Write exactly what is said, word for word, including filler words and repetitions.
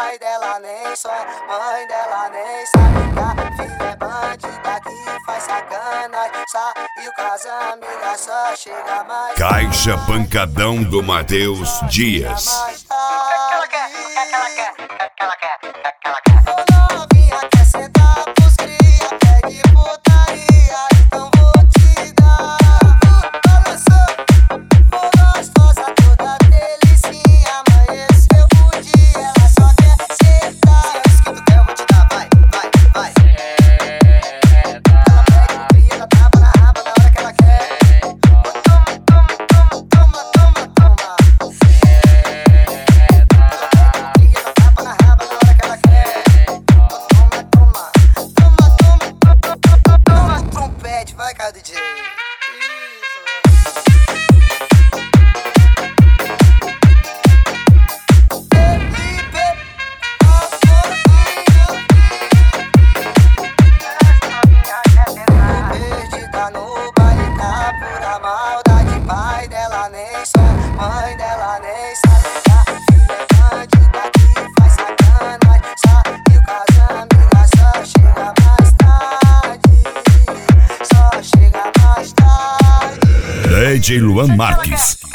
pai dela nem sonha, mãe dela nem sabe que a filha é bandida que faz sacanagem. Saiu com as amigas, só chega mais. Caixa Pancadão do Matheus Dias. O que ela quer? O que ela quer? O que ela quer? O que ela quer? Ô novinha, quer sentar pros cria, pegue putaria, então vou te dar. Balançou, ô gostosa, toda delicinha, amanheceu o dia, ela só quer sentar. Se é isso que tu quer, eu vou te dar, vai, vai, vai. Ela pega o cria, ela tapa na raba na hora que ela quer. Toma, toma, toma, toma, toma, toma. Vai, cara, D J. Perdida no baile, tá pura maldade. Pai dela nem sonha, mãe dela nem sabe que a filha é bandida que faz sacanagem. Saiu com as amigas, só chega mais tarde. Só chega mais tarde. D J Luan Marques.